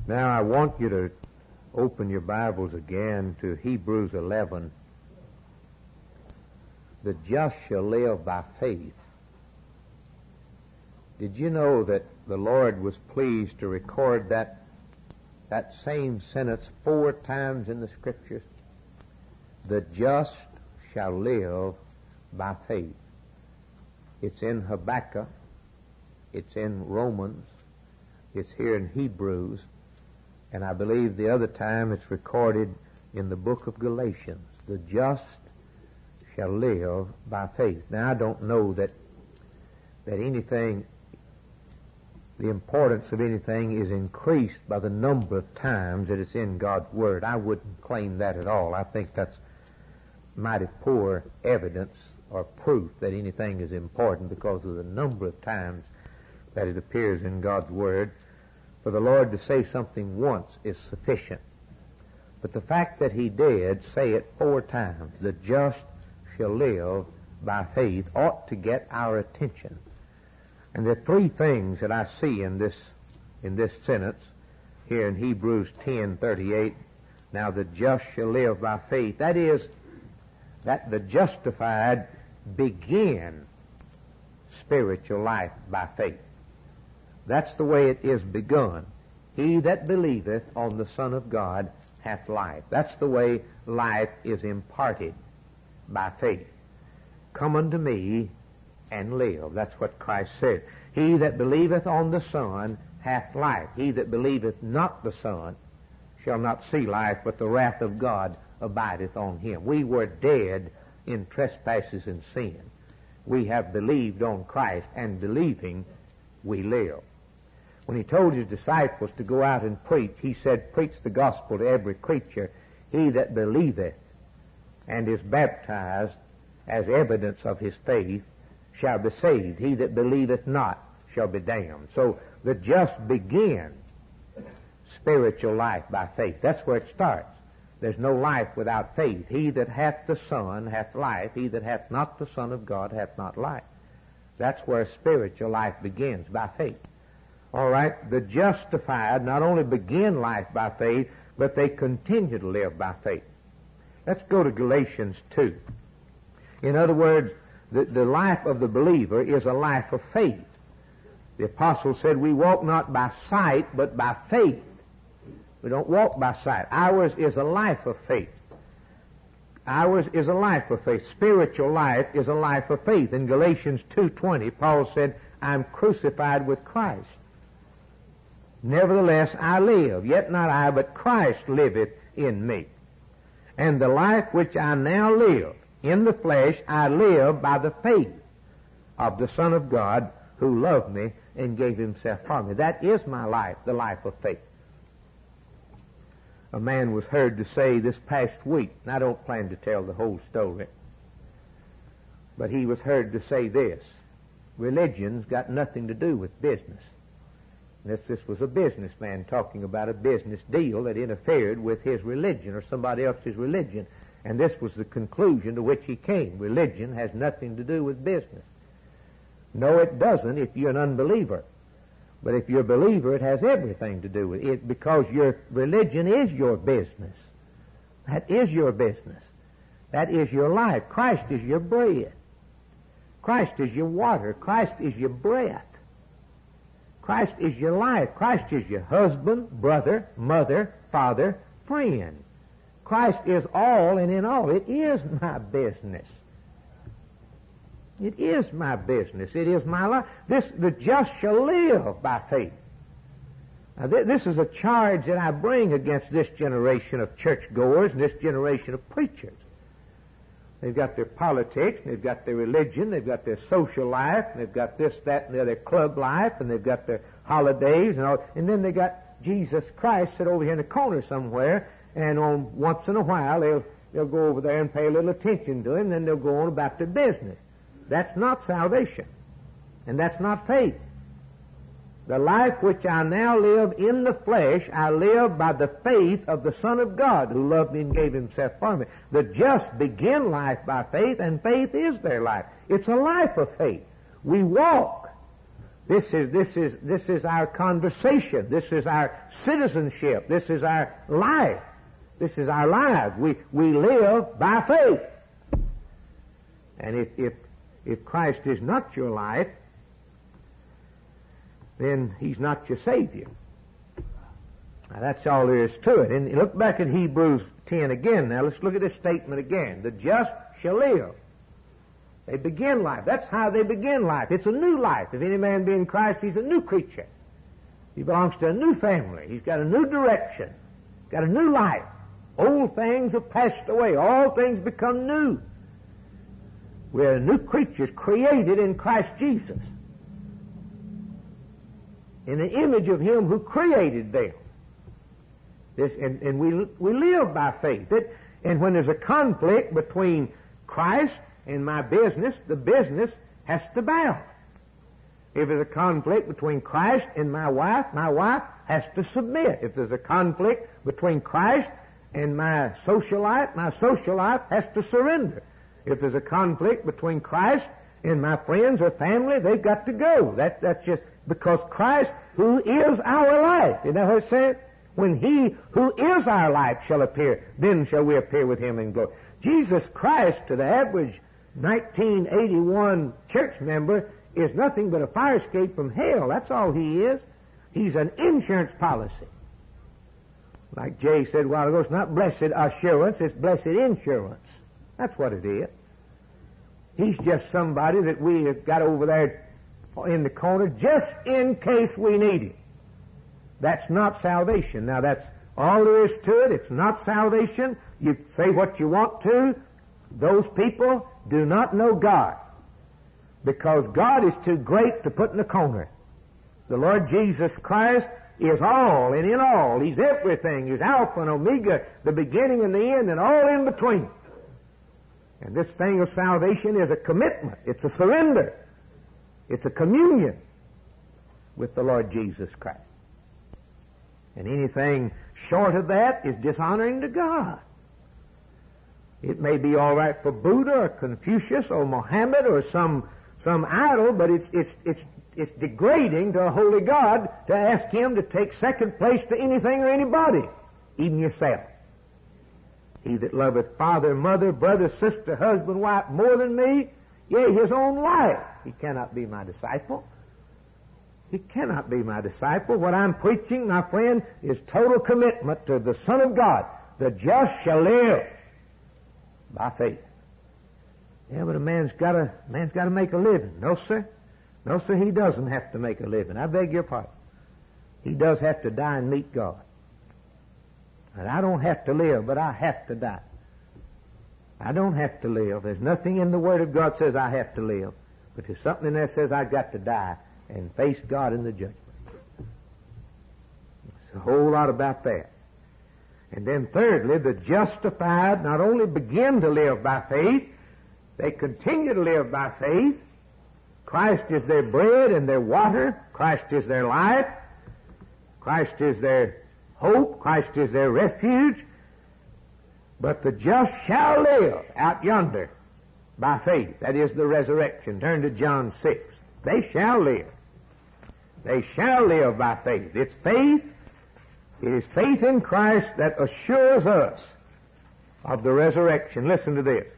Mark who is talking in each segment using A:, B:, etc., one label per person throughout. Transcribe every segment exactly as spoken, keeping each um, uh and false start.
A: Now I want you to open your Bibles again to Hebrews eleven. The just shall live by faith. Did you know that the Lord was pleased to record that that same sentence four times in the Scriptures? The just shall live by faith. It's in Habakkuk. It's in Romans. It's here in Hebrews. And I believe the other time it's recorded in the book of Galatians. The just shall live by faith. Now I don't know that that anything, the importance of anything is increased by the number of times that it's in God's Word. I wouldn't claim that at all. I think that's mighty poor evidence or proof that anything is important because of the number of times that it appears in God's Word. For the Lord to say something once is sufficient. But the fact that He did say it four times, the just shall live by faith, ought to get our attention. And there are three things that I see in this in this sentence here in Hebrews ten thirty-eight. Now the just shall live by faith. That is, that the justified begin spiritual life by faith. That's the way it is begun. He that believeth on the Son of God hath life. That's the way life is imparted, by faith. Come unto me and live. That's what Christ said. He that believeth on the Son hath life. He that believeth not the Son shall not see life, but the wrath of God abideth on him. We were dead in trespasses and sin. We have believed on Christ, and believing we live. When He told His disciples to go out and preach, He said, preach the gospel to every creature. He that believeth and is baptized as evidence of his faith shall be saved. He that believeth not shall be damned. So the just begin spiritual life by faith. That's where it starts. There's no life without faith. He that hath the Son hath life. He that hath not the Son of God hath not life. That's where spiritual life begins, by faith. All right, the justified not only begin life by faith, but they continue to live by faith. Let's go to Galatians two. In other words, the, the life of the believer is a life of faith. The apostle said, we walk not by sight, but by faith. We don't walk by sight. Ours is a life of faith. Ours is a life of faith. Spiritual life is a life of faith. In Galatians two twenty, Paul said, I'm crucified with Christ. Nevertheless I live, yet not I, but Christ liveth in me. And the life which I now live in the flesh, I live by the faith of the Son of God, who loved me and gave Himself for me. That is my life, the life of faith. A man was heard to say this past week, and I don't plan to tell the whole story, but he was heard to say this: religion's got nothing to do with business. This, this was a businessman talking about a business deal that interfered with his religion or somebody else's religion. And this was the conclusion to which he came. Religion has nothing to do with business. No, it doesn't if you're an unbeliever. But if you're a believer, it has everything to do with it, because your religion is your business. That is your business. That is your life. Christ is your bread. Christ is your water. Christ is your breath. Christ is your life. Christ is your husband, brother, mother, father, friend. Christ is all and in all. It is my business. It is my business. It is my life. This, the just shall live by faith. Now, th- this is a charge that I bring against this generation of churchgoers and this generation of preachers. They've got their politics, and they've got their religion, they've got their social life, and they've got this, that, and the other club life, and they've got their holidays, and all, and then they got Jesus Christ sit over here in the corner somewhere, and on once in a while they'll they'll go over there and pay a little attention to Him, and then they'll go on about their business. That's not salvation, and that's not faith. The life which I now live in the flesh, I live by the faith of the Son of God, who loved me and gave Himself for me. The just begin life by faith, and faith is their life. It's a life of faith. We walk This is, this is, this is our conversation. This is our citizenship. This is our life. This is our lives. We, we live by faith. And if, if, if Christ is not your life, then He's not your Savior. Now that's all there is to it. And look back at Hebrews ten again. Now let's look at this statement again. The just shall live. They begin life. That's how they begin life. It's a new life. If any man be in Christ, he's a new creature. He belongs to a new family. He's got a new direction. Got a new life. Old things have passed away. All things become new. We're new creatures created in Christ Jesus, in the image of Him who created them. This, and, and we we live by faith. It, and when there's a conflict between Christ and my business, the business has to bow. If there's a conflict between Christ and my wife, my wife has to submit. If there's a conflict between Christ and my social life, my social life has to surrender. If there's a conflict between Christ and my friends or family, they've got to go. That, that's just because Christ, who is our life, you know what it says? When He who is our life shall appear, then shall we appear with Him in glory. Jesus Christ, to the average nineteen eighty-one church member, is nothing but a fire escape from hell. That's all He is. He's an insurance policy. Like Jay said a while ago, it's not blessed assurance, it's blessed insurance. That's what it is. He's just somebody that we have got over there in the corner just in case we need Him. That's not salvation. Now that's all there is to it. It's not salvation. You say what you want to. Those people do not know God, because God is too great to put in the corner. The Lord Jesus Christ is all and in all. He's everything. He's Alpha and Omega, the beginning and the end, and all in between. And this thing of salvation is a commitment. It's a surrender. It's a communion with the Lord Jesus Christ. And anything short of that is dishonoring to God. It may be all right for Buddha or Confucius or Mohammed or some some idol, but it's it's it's it's degrading to a holy God to ask Him to take second place to anything or anybody, even yourself. He that loveth father, mother, brother, sister, husband, wife more than me, yea, his own life, he cannot be my disciple. He cannot be my disciple. What I'm preaching, my friend, is total commitment to the Son of God. The just shall live by faith. Yeah, but a man's got to man's got to make a living. No, sir. No, sir, he doesn't have to make a living. I beg your pardon. He does have to die and meet God. And I don't have to live, but I have to die. I don't have to live. There's nothing in the Word of God says I have to live. But there's something in there that says I've got to die and face God in the judgment. It's a whole lot about that. And then thirdly, the justified not only begin to live by faith, they continue to live by faith. Christ is their bread and their water. Christ is their life. Christ is their hope. Christ is their refuge. But the just shall live out yonder by faith. That is the resurrection. Turn to John six. They shall live. They shall live by faith. It's faith. It is faith in Christ that assures us of the resurrection. Listen to this.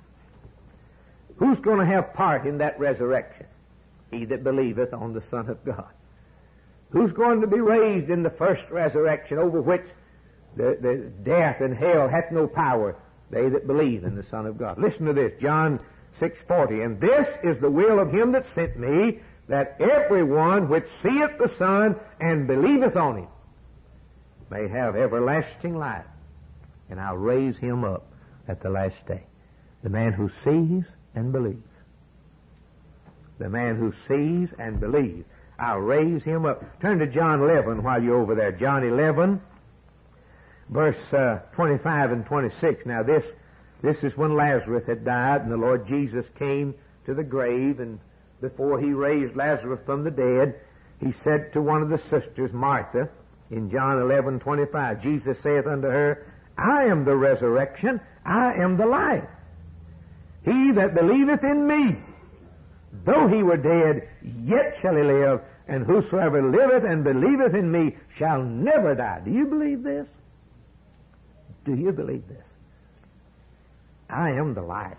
A: Who's going to have part in that resurrection? He that believeth on the Son of God. Who's going to be raised in the first resurrection, over which the, the death and hell hath no power? They that believe in the Son of God. Listen to this, John six forty. And this is the will of Him that sent me, that everyone which seeth the Son and believeth on Him may have everlasting life, and I'll raise him up at the last day. The man who sees and believes. The man who sees and believes. I'll raise him up. Turn to John eleven while you're over there. John eleven, verse uh, twenty-five and twenty-six. Now this, this is when Lazarus had died, and the Lord Jesus came to the grave, and before He raised Lazarus from the dead, He said to one of the sisters, Martha, in John eleven twenty-five, Jesus saith unto her, I am the resurrection, I am the life. He that believeth in me,
B: Though he were dead, yet shall he live, and whosoever liveth and believeth in me shall never die. Do you believe this? Do you believe this? I am the life.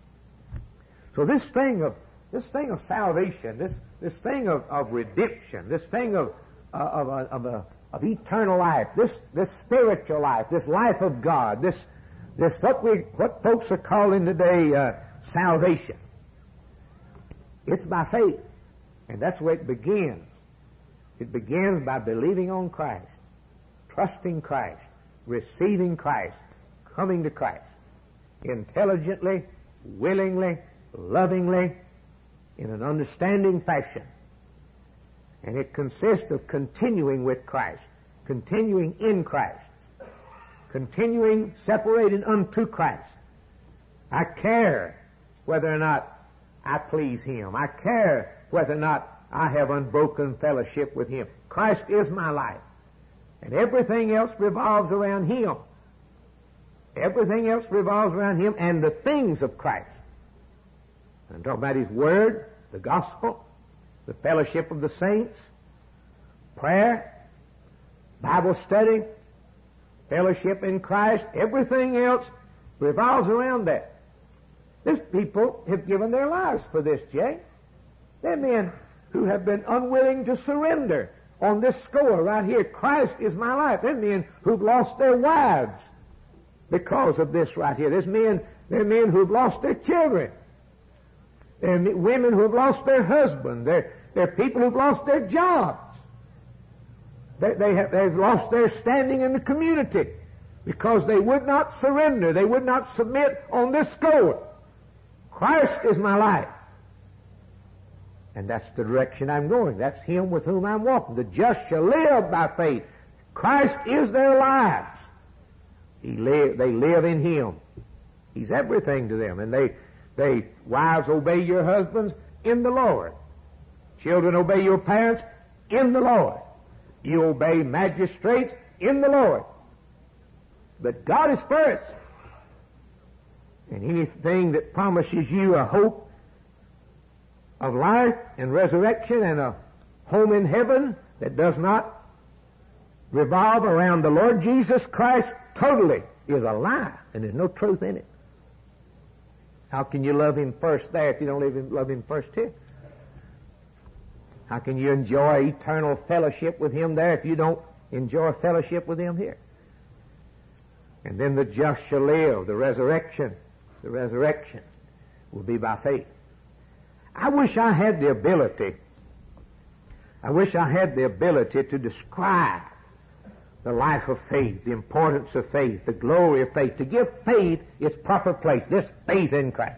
B: So this thing of this thing of salvation, this this thing of, of redemption, this thing of uh, of a, of, a, of eternal life, this this spiritual life, this life of God, this this what we what folks are calling today uh, salvation. It's by faith, and that's where it begins. It begins by believing on Christ, trusting Christ, receiving Christ, coming to Christ intelligently, willingly, lovingly, in an understanding fashion. And it consists of continuing with Christ, continuing in Christ, continuing separated unto Christ. I care whether or not I please Him. I care whether or not I have unbroken fellowship with Him. Christ is my life. And everything else revolves around Him. Everything else revolves around Him and the things of Christ. I'm talking about His Word, the Gospel, the fellowship of the saints, prayer, Bible study, fellowship in Christ. Everything else revolves around that. These people have given their lives for this, Jay. They're men who have been unwilling to surrender on this score right here. Christ is my life. They're men who've lost their wives because of this right here. There's men, they're men who've lost their children. They're women who've lost their husband. They're, they're people who've lost their jobs. They, they have, they've lost their standing in the community because they would not surrender. They would not submit on this score. Christ is my life. And that's the direction I'm going. That's Him with whom I'm walking. The just shall live by faith. Christ is their lives. He live, they live in Him. He's everything to them. And they, they, wives, obey your husbands in the Lord. Children, obey your parents in the Lord. You obey magistrates in the Lord. But God is first. And anything that promises you a hope of life and resurrection and a home in heaven that does not revolve around the Lord Jesus Christ totally is a lie, and there's no truth in it. How can you love Him first there if you don't love Him, love him first here? How can you enjoy eternal fellowship with Him there if you don't enjoy fellowship with Him here? And then the just shall live, the resurrection. The resurrection will be by faith. I wish I had the ability, I wish I had the ability to describe the life of faith, the importance of faith, the glory of faith, to give faith its proper place, this faith in Christ.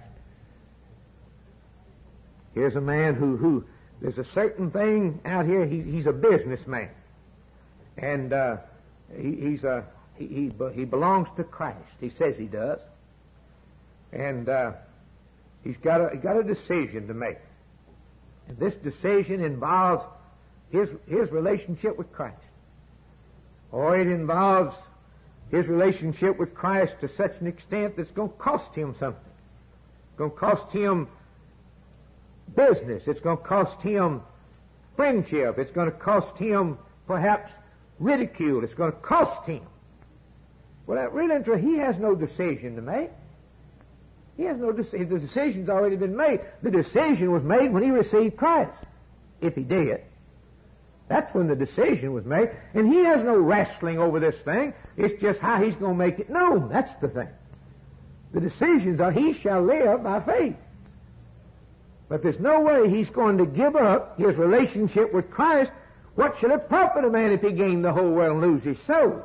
B: Here's a man who, who there's a certain thing out here, he, he's a businessman. And uh, he, he's a, he, he, he belongs to Christ. He says he does. And uh, he's got a, he's got a decision to make. And this decision involves his, his relationship with Christ. Or it involves his relationship with Christ to such an extent that it's going to cost him something. It's going to cost him business. It's going to cost him friendship. It's going to cost him perhaps ridicule. It's going to cost him. Well, that really, he has no decision to make. He has no decision. The decision's already been made. The decision was made when he received Christ. If he did. That's when the decision was made. And he has no wrestling over this thing. It's just how he's going to make it known. That's the thing. The decisions are he shall live by faith. But there's no way he's going to give up his relationship with Christ. What should it profit a man if he gained the whole world and lose his soul?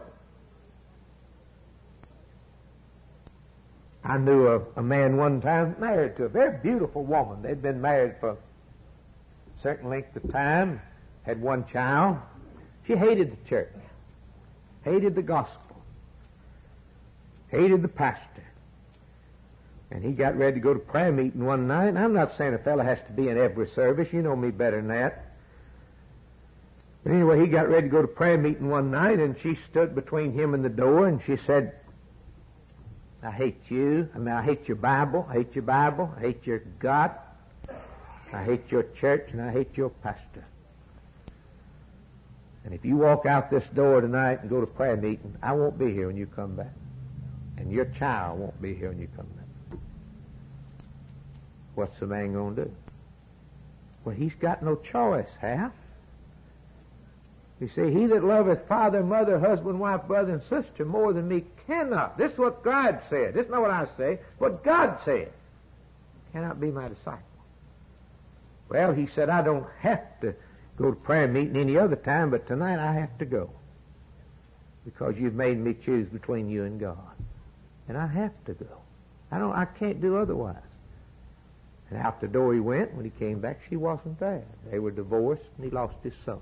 B: I knew a, a man one time married to a very beautiful woman. They'd been married for a certain length of time, had one child. She hated the church, hated the gospel, hated the pastor. And he got ready to go to prayer meeting one night. And I'm not saying a fellow has to be in every service. You know me better than that. But anyway, he got ready to go to prayer meeting one night, and she stood between him and the door, and she said, I hate you. I mean, I hate your Bible. I hate your Bible. I hate your God. I hate your church, and I hate your pastor. And if you walk out this door tonight and go to prayer meeting, I won't be here when you come back. And your child won't be here when you come back. What's the man going to do? Well, he's got no choice, Hal. You see, he that loveth father, mother, husband, wife, brother, and sister more than me cannot. This is what God said. This is not what I say. What God said. Cannot be my disciple. Well, he said, I don't have to go to prayer meeting any other time, but tonight I have to go. Because you've made me choose between you and God. And I have to go. I don't, I can't do otherwise. And out the door he went. When he came back, she wasn't there. They were divorced, and he lost his son.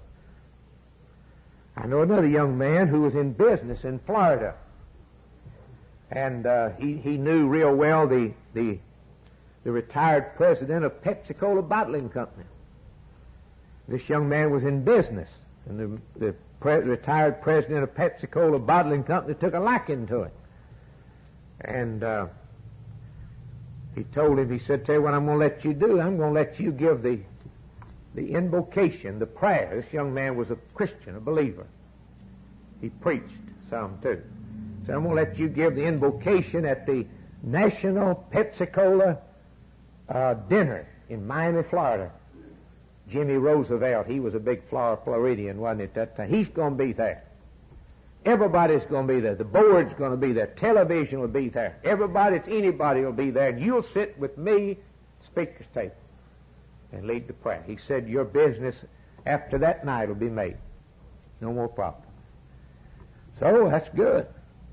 B: I know another young man who was in business in Florida. And uh, he, he knew real well the, the, the retired president of Pepsi-Cola Bottling Company. This young man was in business, and the, the pre- retired president of Pepsi-Cola Bottling Company took a liking to him. And uh, he told him, he said, tell you what I'm going to let you do. I'm going to let you give the the invocation, the prayer. This young man was a Christian, a believer. He preached some too. So I'm going to let you give the invocation at the National Pepsi-Cola uh, dinner in Miami, Florida. Jimmy Roosevelt, he was a big Floridian, wasn't it, that time? He's going to be there. Everybody's going to be there. The board's going to be there. Television will be there. Everybody, it's anybody will be there. And you'll sit with me, speaker's table, and lead the prayer. He said, your business after that night will be made. No more problem. So, that's good.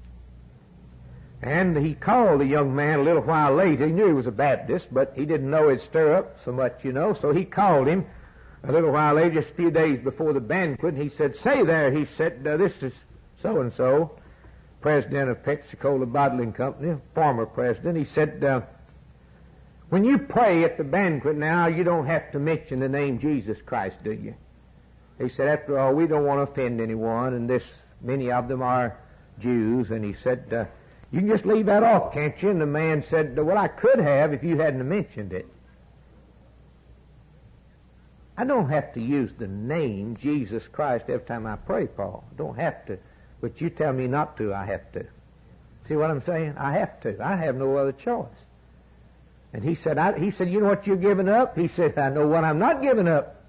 B: And he called the young man a little while later. He knew he was a Baptist, but he didn't know he'd stir up so much, you know. So he called him a little while later, just a few days before the banquet, and he said, say there, he said, uh, this is so-and-so, president of Pepsi-Cola Bottling Company, former president. He said, uh, when you pray at the banquet now, you don't have to mention the name Jesus Christ, do you? He said, after all, we don't want to offend anyone, and this, many of them are Jews. And he said, uh, you can just leave that off, can't you? And the man said, well, I could have if you hadn't mentioned it. I don't have to use the name Jesus Christ every time I pray, Paul. I don't have to. But you tell me not to, I have to. See what I'm saying? I have to. I have no other choice. And he said, I, he said, you know what you're giving up? He said, I know what I'm not giving up.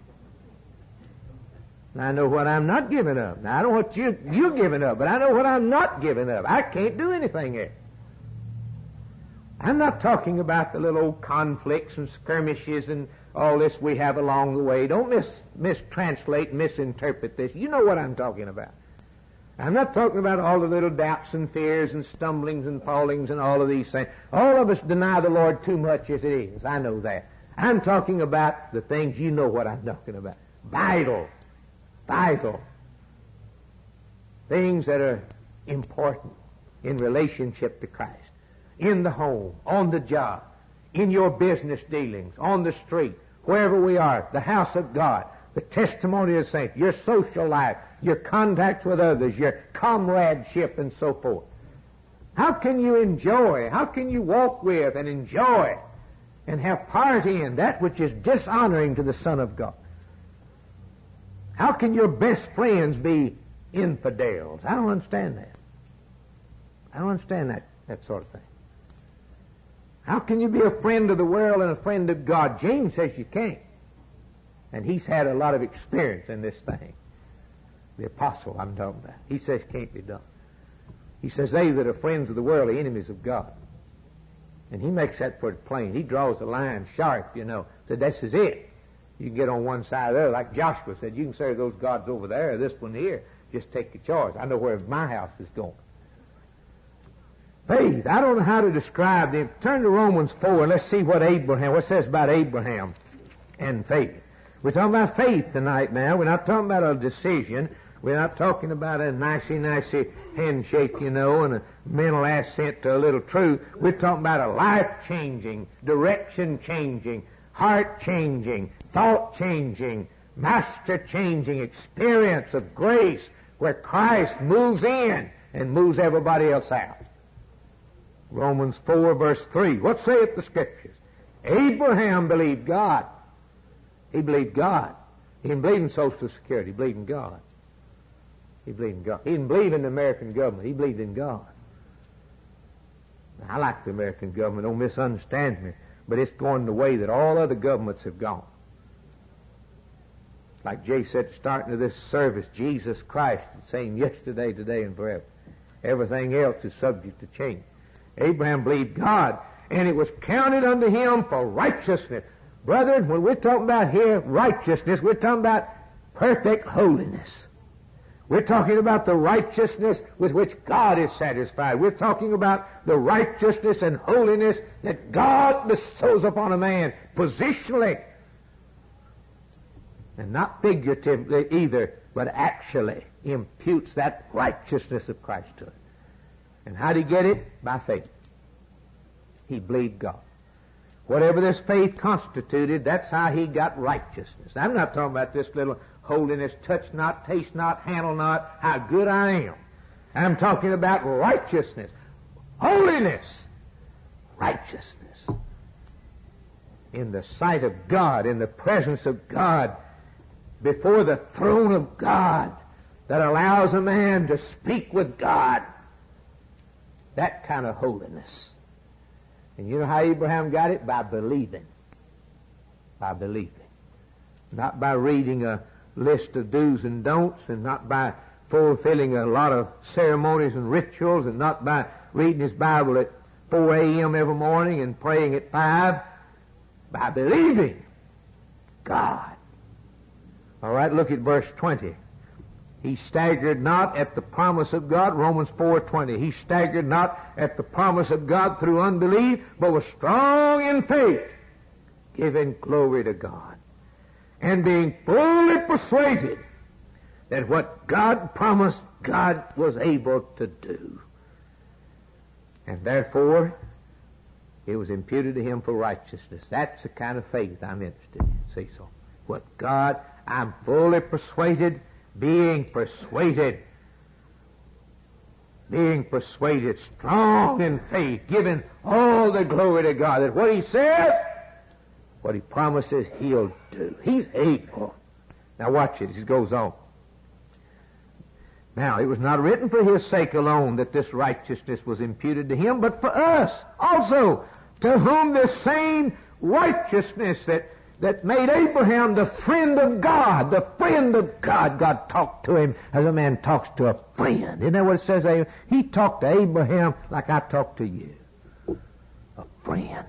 B: And I know what I'm not giving up. Now, I don't know what you, you're giving up, but I know what I'm not giving up. I can't do anything else. I'm not talking about the little old conflicts and skirmishes and all this we have along the way. Don't mis, mistranslate, misinterpret this. You know what I'm talking about. I'm not talking about all the little doubts and fears and stumblings and fallings and all of these things. All of us deny the Lord too much as it is. I know that. I'm talking about the things, you know what I'm talking about. Vital. Vital. Things that are important in relationship to Christ. In the home, on the job, in your business dealings, on the street, wherever we are, the house of God, the testimony of the saints, your social life, your contacts with others, your comradeship, and so forth. How can you enjoy, how can you walk with and enjoy and have part in that which is dishonoring to the Son of God? How can your best friends be infidels? I don't understand that. I don't understand that, that sort of thing. How can you be a friend of the world and a friend of God? James says you can't. And he's had a lot of experience in this thing. The apostle I'm talking about. He says it can't be done. He says they that are friends of the world are enemies of God. And he makes that pretty plain. He draws the line sharp, you know. So this is it. You can get on one side or the other. Like Joshua said, you can serve those gods over there or this one here. Just take your choice. I know where my house is going. Faith. I don't know how to describe them. Turn to Romans four and let's see what Abraham, what it says about Abraham and faith. We're talking about faith tonight now. We're not talking about a decision. We're not talking about a nicey-nicey handshake, you know, and a mental assent to a little truth. We're talking about a life-changing, direction-changing, heart-changing, thought-changing, master-changing experience of grace where Christ moves in and moves everybody else out. Romans four, verse three. What saith the Scriptures? Abraham believed God,
A: He believed God. He didn't believe in Social Security. He believed in God. He believed in God. He didn't believe in the American government. He believed in God. Now, I like the American government. Don't misunderstand me. But it's going the way that all other governments have gone. Like Jay said, starting of this service, Jesus Christ, the same yesterday, today, and forever. Everything else is subject to change. Abraham believed God, and it was counted unto him for righteousness. Brethren, when we're talking about here righteousness, we're talking about perfect holiness. We're talking about the righteousness with which God is satisfied. We're talking about the righteousness and holiness that God bestows upon a man positionally. And not figuratively either, but actually imputes that righteousness of Christ to it. And how did he get it? By faith. He believed God. Whatever this faith constituted, that's how he got righteousness. I'm not talking about this little holiness, touch not, taste not, handle not, how good I am. I'm talking about righteousness. Holiness. Righteousness. In the sight of God, in the presence of God, before the throne of God, that allows a man to speak with God. That kind of holiness. And you know how Abraham got it? By believing. By believing. Not by reading a list of do's and don'ts, and not by fulfilling a lot of ceremonies and rituals, and not by reading his Bible at four a.m. every morning and praying at five. By believing God. All right, look at verse twenty. He staggered not at the promise of God, Romans four twenty. He staggered not at the promise of God through unbelief, but was strong in faith, giving glory to God, and being fully persuaded that what God promised, God was able to do. And therefore, it was imputed to him for righteousness. That's the kind of faith I'm interested in. See, so what God, I'm fully persuaded, being persuaded, being persuaded, strong in faith, giving all the glory to God, that what he says, what he promises, he'll do. He's able. Now watch it as it goes on. Now, it was not written for his sake alone that this righteousness was imputed to him, but for us also, to whom this same righteousness that that made Abraham the friend of God, the friend of God. God talked to him as a man talks to a friend. Isn't that what it says? He talked to Abraham like I talk to you. A friend.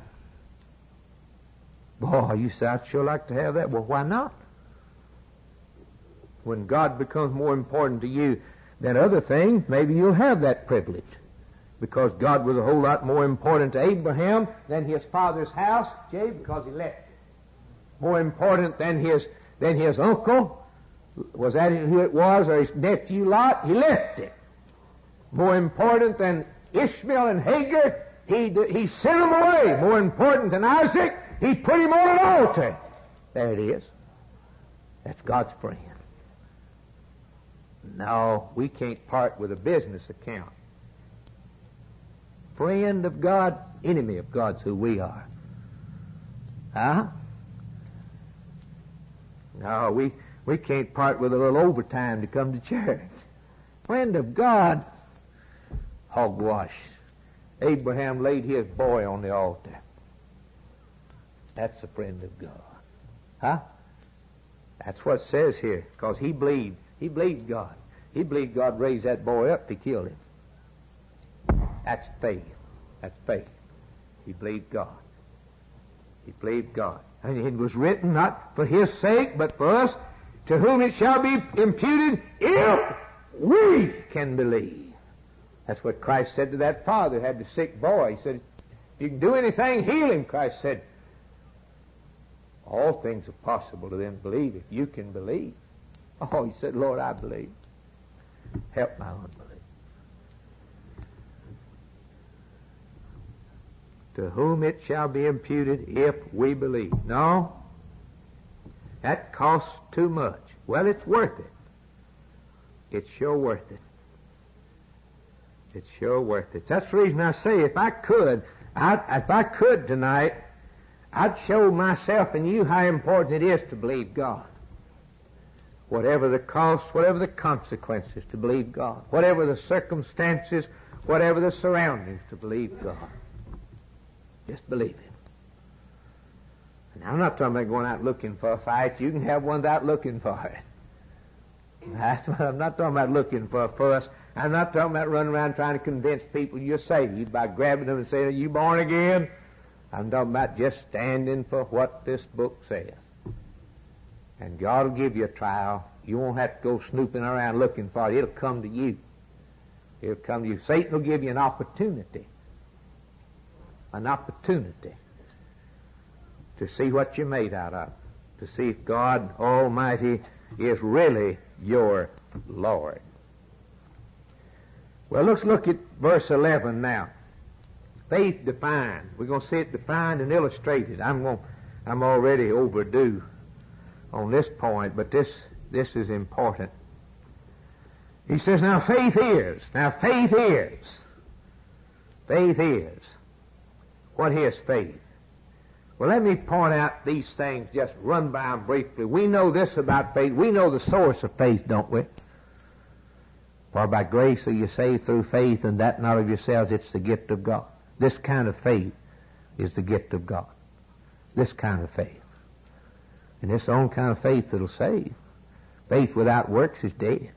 A: Boy, you say, I'd sure like to have that. Well, why not? When God becomes more important to you than other things, maybe you'll have that privilege. Because God was a whole lot more important to Abraham than his father's house, Jay, because he left it. More important than his than his uncle, was that who it was, or his nephew Lot, he left it. More important than Ishmael and Hagar, he he sent them away. More important than Isaac, he put him on an altar. There it is. That's God's friend. No, we can't part with a business account. Friend of God, enemy of God's who we are. Huh? No, we, we can't part with a little overtime to come to church. Friend of God, hogwash. Abraham laid his boy on the altar. That's a friend of God. Huh? That's what it says here, because he believed. He believed God. He believed God raised that boy up to kill him. That's faith. That's faith. He believed God. He believed God. And it was written not for his sake, but for us, to whom it shall be imputed if we can believe. That's what Christ said to that father who had the sick boy. He said, if you can do anything, heal him. Christ said, all things are possible to them that believe if you can believe. Oh, he said, Lord, I believe. Help my unbelief. To whom it shall be imputed if we believe. No, that costs too much. Well, it's worth it. It's sure worth it. It's sure worth it. That's the reason I say if I could, I, if I could tonight, I'd show myself and you how important it is to believe God. Whatever the cost, whatever the consequences, to believe God. Whatever the circumstances, whatever the surroundings, to believe God. Just believe it. And I'm not talking about going out looking for a fight. You can have one without looking for it. That's what I'm not talking about, looking for a fuss. I'm not talking about running around trying to convince people you're saved by grabbing them and saying, "Are you born again?" I'm talking about just standing for what this book says. And God will give you a trial. You won't have to go snooping around looking for it. It'll come to you. It'll come to you. Satan will give you an opportunity. An opportunity to see what you're made out of. To see if God Almighty is really your Lord. Well, let's look at verse eleven now. Faith defined. We're going to see it defined and illustrated. I'm going, I'm already overdue on this point, but this this is important. He says, now faith is. Now faith is. Faith is. What is faith? Well, let me point out these things, just run by them briefly. We know this about faith. We know the source of faith, don't we? For by grace are you saved through faith, and that not of yourselves, it's the gift of God. This kind of faith is the gift of God. This kind of faith. And it's the only kind of faith that'll save. Faith without works is dead.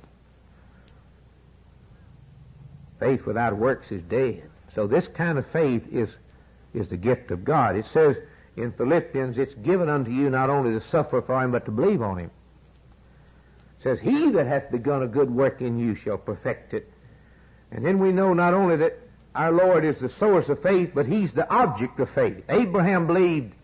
A: Faith without works is dead. So this kind of faith is, is the gift of God. It says in Philippians, it's given unto you not only to suffer for him, but to believe on him. It says, he that hath begun a good work in you shall perfect it. And then we know not only that our Lord is the source of faith, but he's the object of faith. Abraham believed.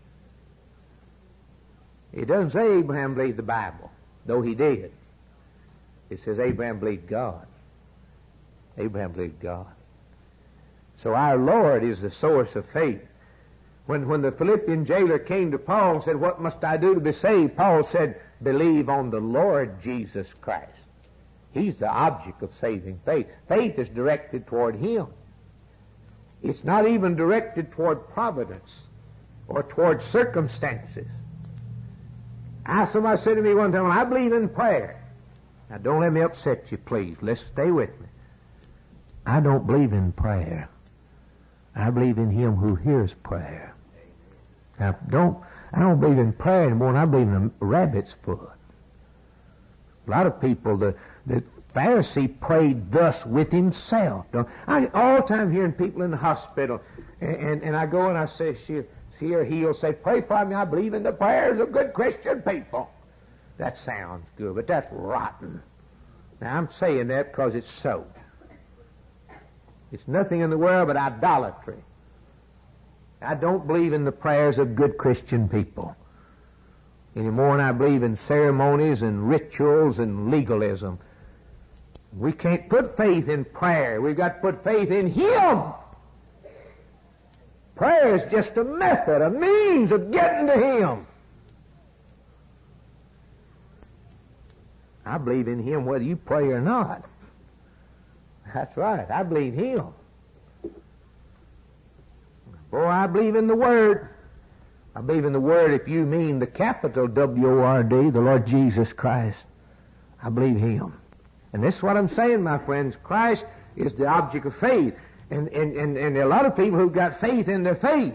A: It doesn't say Abraham believed the Bible, though he did. It says Abraham believed God. Abraham believed God. So our Lord is the source of faith. When, when the Philippian jailer came to Paul and said, what must I do to be saved? Paul said, believe on the Lord Jesus Christ. He's the object of saving faith. Faith is directed toward him. It's not even directed toward providence or toward circumstances. I, somebody said to me one time, well, I believe in prayer. Now, don't let me upset you, please. Let's stay with me. I don't believe in prayer. I believe in him who hears prayer. Now, don't, I don't believe in prayer anymore, and I believe in a rabbit's foot. A lot of people, the, the Pharisee prayed thus with himself. I all the time hearing people in the hospital, and, and, and I go and I say, she, here he'll say, pray for me, I believe in the prayers of good Christian people. That sounds good, but that's rotten. Now, I'm saying that because it's so. It's nothing in the world but idolatry. I don't believe in the prayers of good Christian people any more than I believe in ceremonies and rituals and legalism. We can't put faith in prayer. We've got to put faith in him. Prayer is just a method, a means of getting to him. I believe in him whether you pray or not. That's right. I believe him. Boy, I believe in the Word. I believe in the Word if you mean the capital W O R D, the Lord Jesus Christ. I believe him. And this is what I'm saying, my friends. Christ is the object of faith. And, and, and, and there are a lot of people who've got faith in their faith.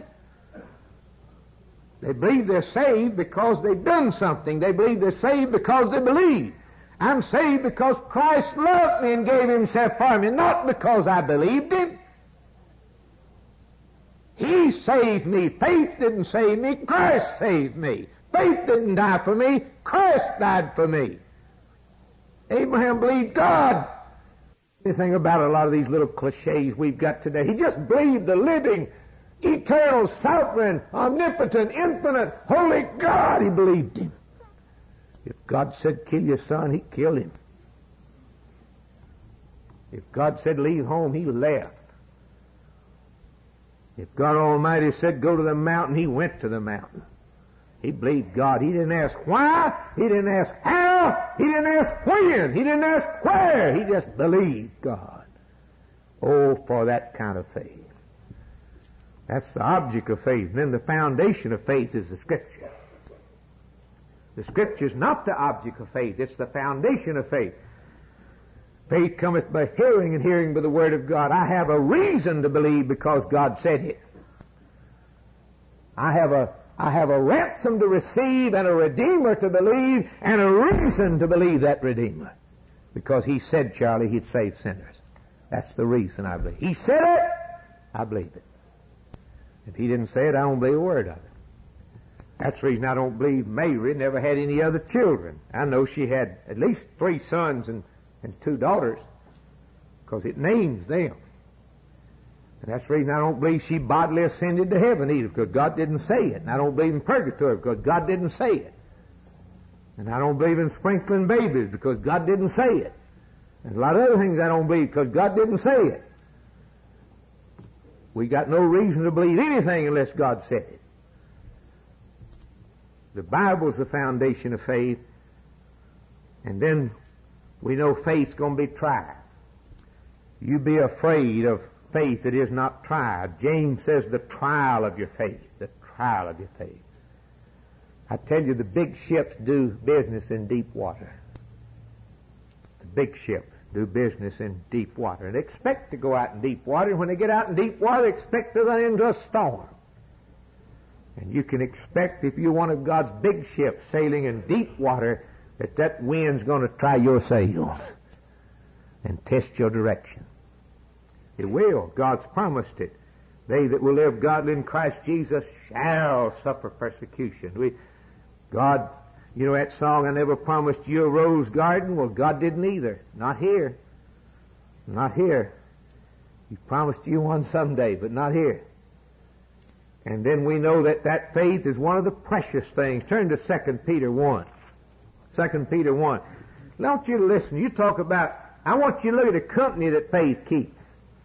A: They believe they're saved because they've done something. They believe they're saved because they believe. I'm saved because Christ loved me and gave himself for me, not because I believed him. He saved me. Faith didn't save me. Christ saved me. Faith didn't die for me. Christ died for me. Abraham believed God. The thing about a lot of these little cliches we've got today, he just believed the living, eternal, sovereign, omnipotent, infinite, holy God. He believed him. If God said, kill your son, he killed him. If God said, leave home, he left. If God Almighty said, go to the mountain, he went to the mountain. He believed God. He didn't ask why. He didn't ask how. He didn't ask when. He didn't ask where. He just believed God. Oh, for that kind of faith.
B: That's the object of faith. And then the foundation of faith is the Scripture. The Scripture is not the object of faith. It's the foundation of faith. Faith cometh by hearing, and hearing by the Word of God. I have a reason to believe because God said it. I have a, I have a ransom to receive and a Redeemer to believe and a reason to believe that Redeemer. Because He said, Charlie, He'd save sinners. That's the reason I believe. He said it, I believe it. If He didn't say it, I don't believe a word of it. That's the reason I don't believe Mary never had any other children. I know she had at least three sons and, and two daughters, because it names them. And that's the reason I don't believe she bodily ascended to heaven either, because God didn't say it. And I don't believe in purgatory, because God didn't say it. And I don't believe in sprinkling babies, because God didn't say it. And a lot of other things I don't believe, because God didn't say it. We got no reason to believe anything unless God said it. The Bible's the foundation of faith. And then we know faith's going to be tried. You be afraid of faith that is not tried. James says the trial of your faith. The trial of your faith. I tell you, the big ships do business in deep water. The big ships do business in deep water. And they expect to go out in deep water. And when they get out in deep water, they expect to run into a storm. And you can expect, if you're one of God's big ships sailing in deep water, that that wind's going to try your sails and test your direction. It will. God's promised it. They that will live godly in Christ Jesus shall suffer persecution. We, God, you know that song, I never promised you a rose garden? Well, God didn't either. Not here. Not here. He promised you one someday, but not here. And then we know that that faith is one of the precious things. Turn to Second Peter one. Second Peter one. I want you to listen. You talk about, I want you to look at a company that faith keeps.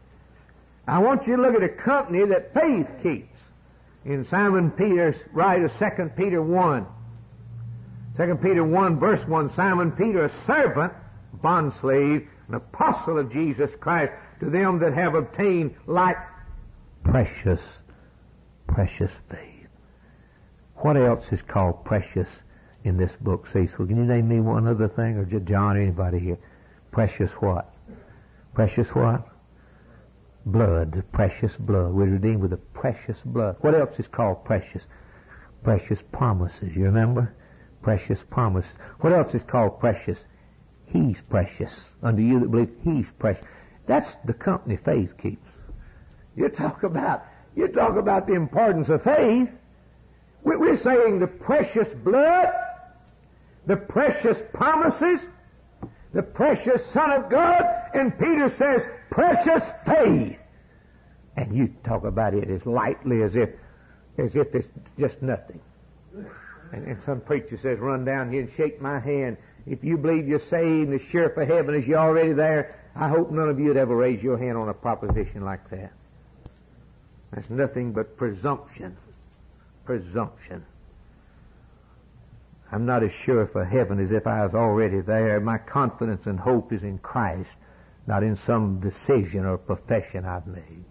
B: I want you to look at a company that faith keeps. In Simon Peter's write of Second Peter one. Second Peter one verse one, Simon Peter, a servant, bondslave, an apostle of Jesus Christ, to them that have obtained like precious precious faith. What else is called precious in this book, Cecil? Can you name me one other thing, or just John or anybody here? Precious what? Precious what? Blood. The precious blood. We're redeemed with the precious blood. What else is called precious? Precious promises. You remember? Precious promises. What else is called precious? He's precious. Unto you that believe, He's precious. That's the company faith keeps. You talk about You talk about the importance of faith. We're saying the precious blood, the precious promises, the precious Son of God, and Peter says precious faith. And you talk about it as lightly as if, as if it's just nothing. And, and some preacher says, run down here and shake my hand. If you believe you're saved and the sheriff of heaven is you already there, I hope none of you would ever raise your hand on a proposition like that. That's nothing but presumption. Presumption. I'm not as sure for heaven as if I was already there. My confidence and hope is in Christ, not in some decision or profession I've made.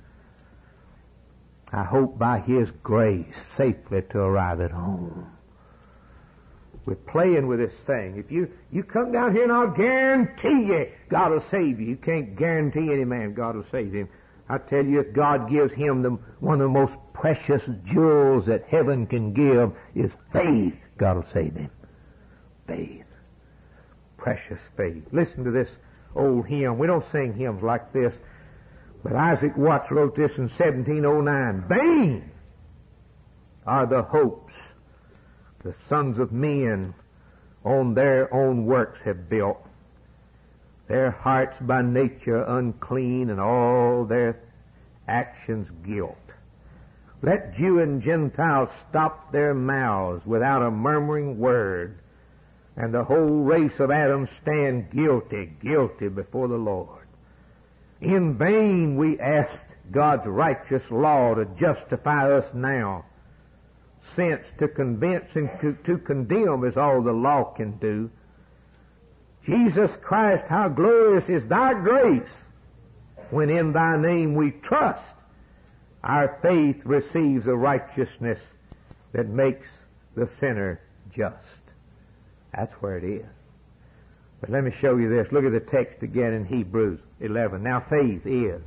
B: I hope by His grace safely to arrive at home. We're playing with this thing. If you, you come down here and I'll guarantee you God will save you. You can't guarantee any man God will save him. I tell you, if God gives him the, one of the most precious jewels that heaven can give is faith, God will save him. Faith. Precious faith. Listen to this old hymn. We don't sing hymns like this, but Isaac Watts wrote this in seventeen oh nine. Vain are the hopes the sons of men on their own works have built. Their hearts by nature unclean, and all their actions guilt. Let Jew and Gentile stop their mouths without a murmuring word, and the whole race of Adam stand guilty, guilty before the Lord. In vain we asked God's righteous law to justify us now, since to convince and to, to condemn is all the law can do. Jesus Christ, how glorious is thy grace when in thy name we trust. Our faith receives a righteousness that makes the sinner just. That's where it is. But let me show you this. Look at the text again in Hebrews eleven. Now faith is.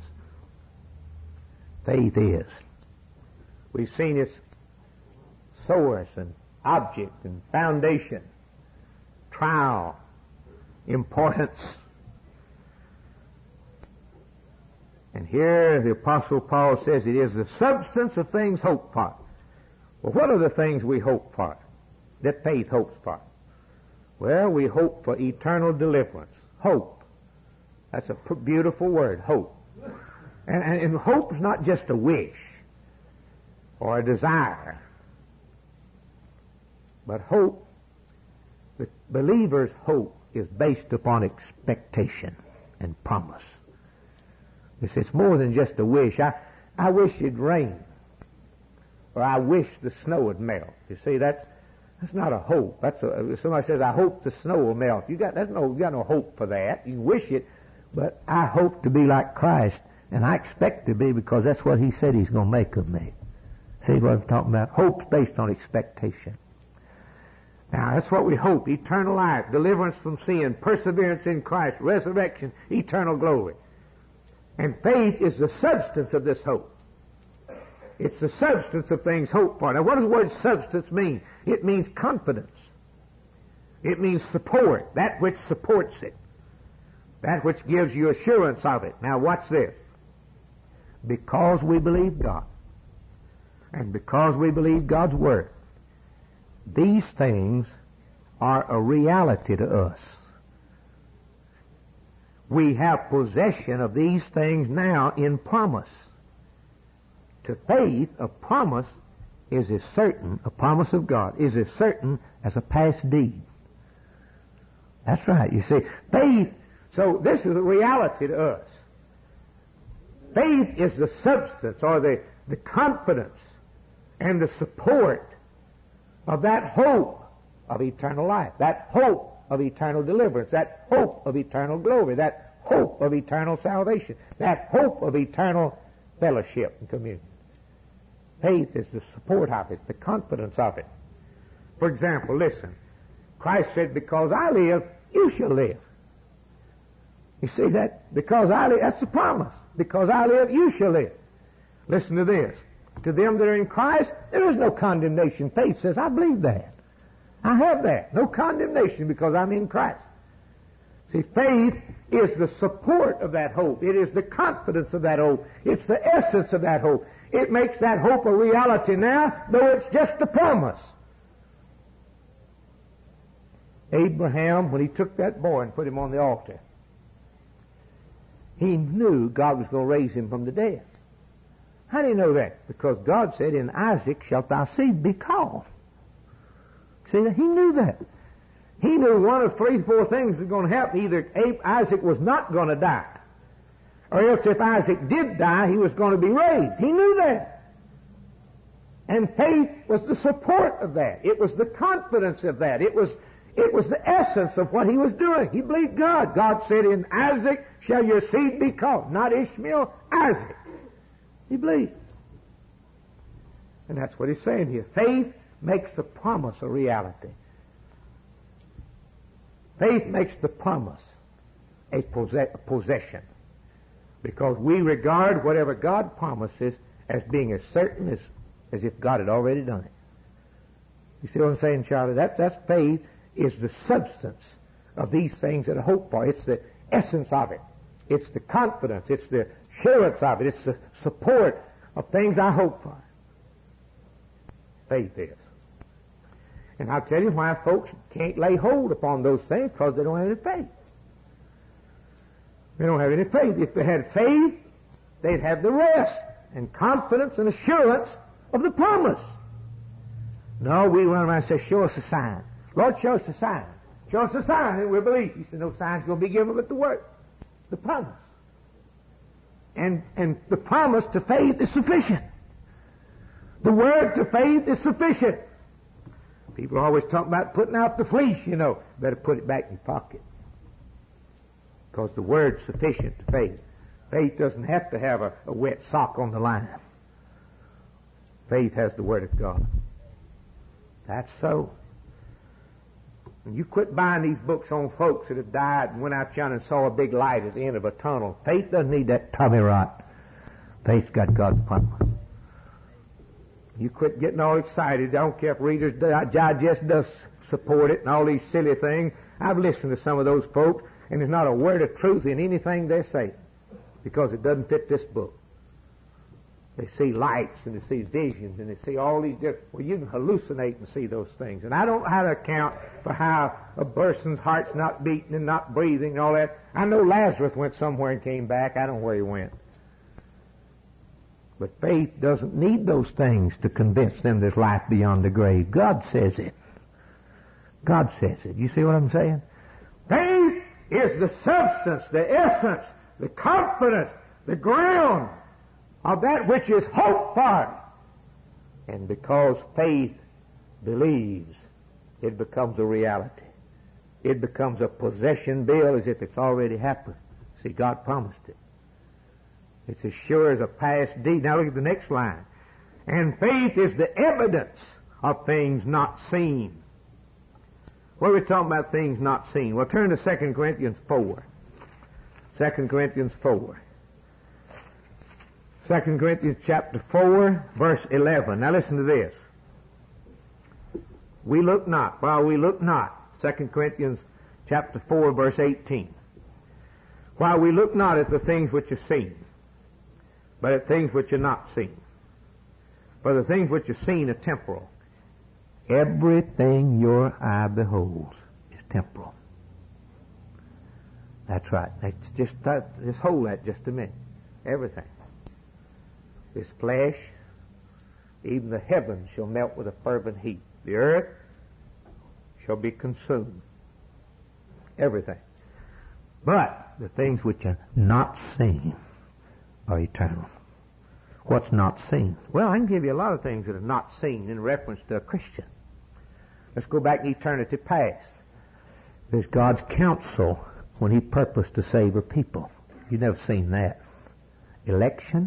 B: Faith is. We've seen its source and object and foundation, trial, importance. And here the Apostle Paul says it is the substance of things hoped for. Well, what are the things we hope for, that faith hopes for? Well, we hope for eternal deliverance. Hope. That's a beautiful word, hope. And, and, and hope is not just a wish or a desire, but hope, the believer's hope is based upon expectation and promise. It's, it's more than just a wish. I, I wish it'd rain, or I wish the snow would melt. You see, that's that's not a hope. That's a, somebody says, I hope the snow will melt. You got that's no you got no hope for that. You can wish it, but I hope to be like Christ, and I expect to be, because that's what He said He's going to make of me. See what I'm talking about? Hope's based on expectation. Now, that's what we hope. Eternal life, deliverance from sin, perseverance in Christ, resurrection, eternal glory. And faith is the substance of this hope. It's the substance of things hoped for. Now, what does the word substance mean? It means confidence. It means support, that which supports it, that which gives you assurance of it. Now, watch this. Because we believe God, and because we believe God's Word, these things are a reality to us. We have possession of these things now in promise. To faith, a promise is as certain, a promise of God is as certain as a past deed. That's right. You see, faith, so this is a reality to us. Faith is the substance, or the, the confidence and the support of that hope of eternal life, that hope of eternal deliverance, that hope of eternal glory, that hope of eternal salvation, that hope of eternal fellowship and communion. Faith is the support of it, the confidence of it. For example, listen, Christ said, because I live, you shall live. You see that? Because I live, that's the promise. Because I live, you shall live. Listen to this. To them that are in Christ, there is no condemnation. Faith says, I believe that. I have that. No condemnation because I'm in Christ. See, faith is the support of that hope. It is the confidence of that hope. It's the essence of that hope. It makes that hope a reality now, though it's just a promise. Abraham, when he took that boy and put him on the altar, he knew God was going to raise him from the dead. How do you know that? Because God said, in Isaac shalt thy seed be called. See, he knew that. He knew one of three, four things was going to happen. Either Isaac was not going to die, or else if Isaac did die, he was going to be raised. He knew that. And faith was the support of that. It was the confidence of that. It was, it was the essence of what he was doing. He believed God. God said, in Isaac shall your seed be called. Not Ishmael, Isaac. He believed. And that's what he's saying here. Faith makes the promise a reality. Faith makes the promise a possession. Because we regard whatever God promises as being as certain as, as if God had already done it. You see what I'm saying, Charlie? That's, that's faith is the substance of these things that are hoped for. It's the essence of it. It's the confidence. It's the assurance of it. It's the support of things I hope for. Faith is. And I'll tell you why folks can't lay hold upon those things, because they don't have any faith. They don't have any faith. If they had faith, they'd have the rest and confidence and assurance of the promise. No, we run around and say, show us a sign. Lord, show us a sign. Show us a sign and we'll believe. He said, no sign's going to be given but the word, the promise. And, and the promise to faith is sufficient. The word to faith is sufficient. People always talk about putting out the fleece, you know. Better put it back in your pocket. Because the word's sufficient to faith. Faith doesn't have to have a, a wet sock on the line. faith has the Word of God. That's so. And you quit buying these books on folks that have died and went out yonder and saw a big light at the end of a tunnel. Faith doesn't need that Tommy rot. Faith's got God's promise. You quit getting all excited. I don't care if Reader's Digest does support it and all these silly things. I've listened to some of those folks, and there's not a word of truth in anything they say because it doesn't fit this book. They see lights, and they see visions, and they see all these different... Well, you can hallucinate and see those things. And I don't know how to account for how a person's heart's not beating and not breathing and all that. I know Lazarus went somewhere and came back. I don't know where he went. But faith doesn't need those things to convince them there's life beyond the grave. God says it. God says it. You see what I'm saying? Faith is the substance, the essence, the confidence, the ground of that which is hoped for. And because faith believes, it becomes a reality. It becomes a possession bill as if it's already happened. See, God promised it. It's as sure as a past deed. Now look at the next line. And faith is the evidence of things not seen. What are we talking about, things not seen? Well, turn to Second Corinthians four. Second Corinthians four. Second Corinthians chapter four, verse eleven. Now listen to this. We look not, while we look not. Second Corinthians chapter four, verse eighteen. While we look not at the things which are seen, but at things which are not seen. For the things which are seen are temporal. Everything your eye beholds is temporal. That's right. Let's just, just hold that just a minute. Everything. This flesh, even the heavens shall melt with a fervent heat. The earth shall be consumed. Everything. But the things which are not seen are eternal. What's not seen? Well, I can give you a lot of things that are not seen in reference to a Christian. Let's go back in eternity past. There's God's counsel when He purposed to save a people. You've never seen that. Election.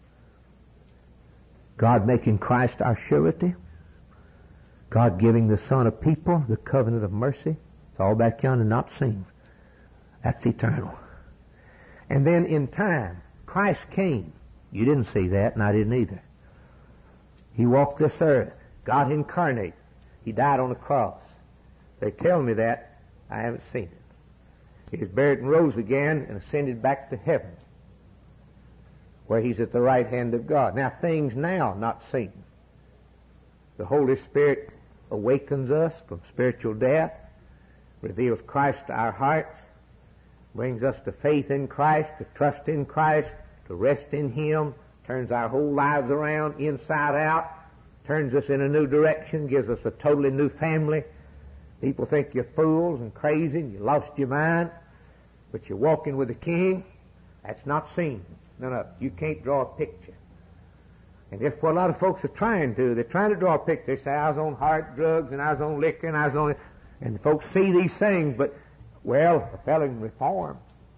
B: God making Christ our surety. God giving the Son of people the covenant of mercy. It's all back yonder, not seen. That's eternal. And then in time, Christ came. You didn't see that, and I didn't either. He walked this earth. God incarnate. He died on the cross. They tell me that. I haven't seen it. He was buried and rose again and ascended back to heaven, where He's at the right hand of God. Now, things now not seen. The Holy Spirit awakens us from spiritual death, reveals Christ to our hearts, brings us to faith in Christ, to trust in Christ, to rest in Him, turns our whole lives around inside out, turns us in a new direction, gives us a totally new family. People think you're fools and crazy and you lost your mind, but you're walking with the King. That's not seen. No, no, you can't draw a picture. And that's what a lot of folks are trying to. They're trying to draw a picture. They say, I was on hard drugs and I was on liquor and I was on... And folks see these things, but, well, a fellow in reform.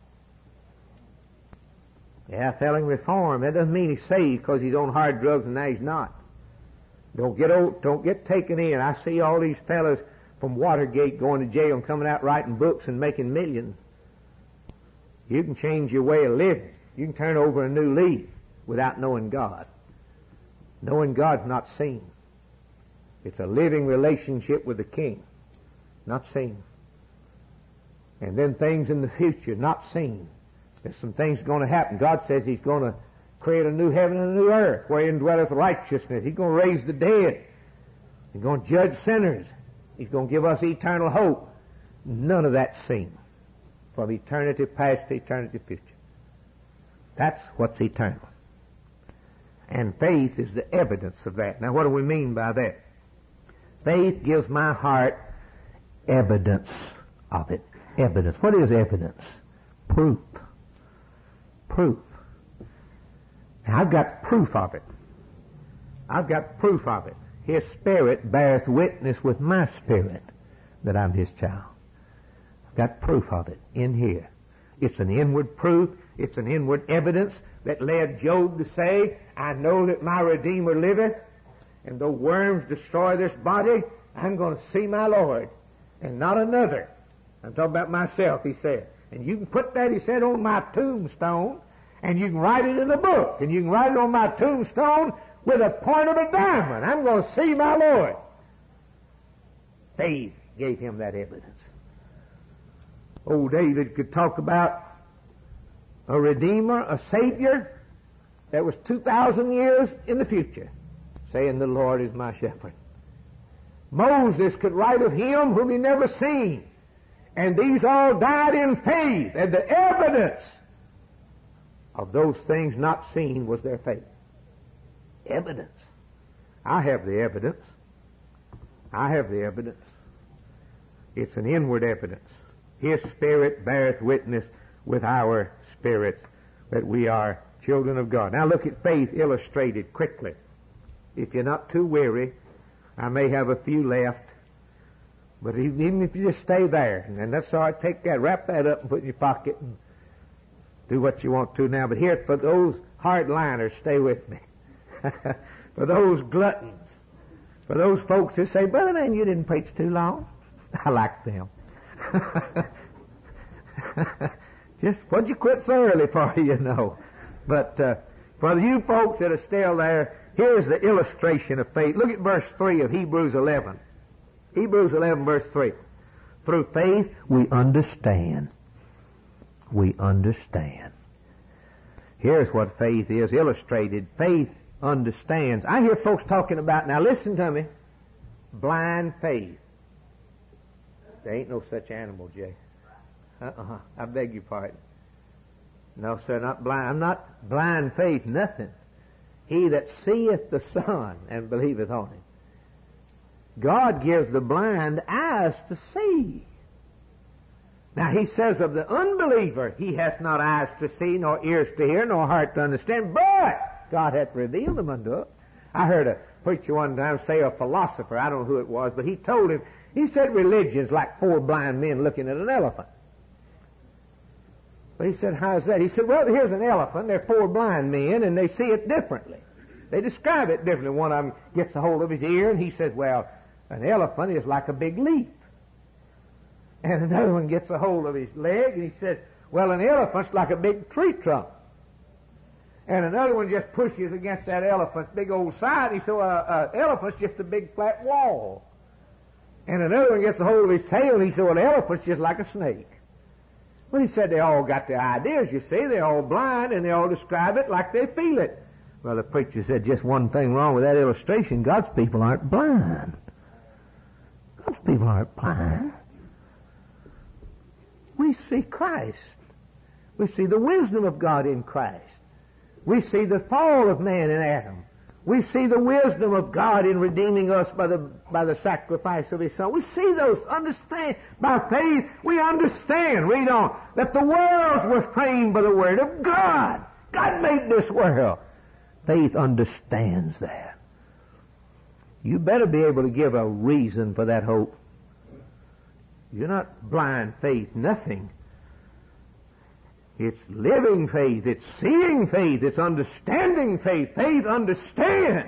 B: Yeah, a fellow in reform. That doesn't mean he's saved because he's on hard drugs and now he's not. Don't get old, don't get taken in. I see all these fellows from Watergate going to jail and coming out writing books and making millions. You can change your way of living. You can turn over a new leaf without knowing God. Knowing God's not seen. It's a living relationship with the King. Not seen. And then things in the future, not seen. There's some things going to happen. God says He's going to create a new heaven and a new earth wherein dwelleth righteousness. He's going to raise the dead. He's going to judge sinners. He's going to give us eternal hope. None of that's seen. From eternity past to eternity future. That's what's eternal. And faith is the evidence of that. Now what do we mean by that? Faith gives my heart evidence of it. Evidence. What is evidence? Proof. Proof. Now, I've got proof of it. I've got proof of it. His Spirit beareth witness with my spirit that I'm His child. I've got proof of it in here. It's an inward proof. It's an inward evidence that led Job to say, I know that my Redeemer liveth, and though worms destroy this body, I'm going to see my Lord, and not another. I'm talking about myself, he said. And you can put that, he said, on my tombstone, and you can write it in a book, and you can write it on my tombstone with a point of a diamond. I'm going to see my Lord. Faith gave him that evidence. Old David could talk about a Redeemer, a Savior that was two thousand years in the future, saying, the Lord is my shepherd. Moses could write of him whom he never seen. And these all died in faith, and the evidence of those things not seen was their faith. Evidence. I have the evidence. I have the evidence. It's an inward evidence. His Spirit beareth witness with our spirits that we are children of God. Now look at faith illustrated quickly. If you're not too weary, I may have a few left. But even if you just stay there, and that's all right, take that, wrap that up and put it in your pocket and do what you want to now. But here, for those hardliners, stay with me. For those gluttons, for those folks that say, Brother Man, you didn't preach too long. I like them. Just, what'd you quit so early for, you know? But uh, for you folks that are still there, here's the illustration of faith. Look at verse three of Hebrews eleven. Hebrews eleven, verse three. Through faith we understand. We understand. Here's what faith is illustrated. Faith understands. I hear folks talking about, now listen to me, blind faith. There ain't no such animal, Jay. Uh-uh. I beg your pardon. No, sir, not blind. I'm not blind faith, nothing. He that seeth the Son and believeth on him. God gives the blind eyes to see. Now he says of the unbeliever, he hath not eyes to see, nor ears to hear, nor heart to understand, but God hath revealed them unto us. I heard a preacher one time say, a philosopher, I don't know who it was, but he told him, he said religion's like four blind men looking at an elephant. But he said, how's that? He said, well, here's an elephant, they're four blind men, and they see it differently. They describe it differently. One of them gets a hold of his ear, and he says, well, an elephant is like a big leaf. And another one gets a hold of his leg, and he says, well, an elephant's like a big tree trunk. And another one just pushes against that elephant's big old side, and he says, well, an elephant's just a big flat wall. And another one gets a hold of his tail, and he said, well, an elephant's just like a snake. Well, he said they all got their ideas, you see. They're all blind, and they all describe it like they feel it. Well, the preacher said just one thing wrong with that illustration. God's people aren't blind. God's people aren't blind. We see Christ. We see the wisdom of God in Christ. We see the fall of man in Adam. We see the wisdom of God in redeeming us by the by the sacrifice of His Son. We see those, understand. By faith, we understand, read on, that the worlds were framed by the Word of God. God made this world. Faith understands that. You better be able to give a reason for that hope. You're not blind faith, nothing. It's living faith, it's seeing faith, it's understanding faith. Faith understands.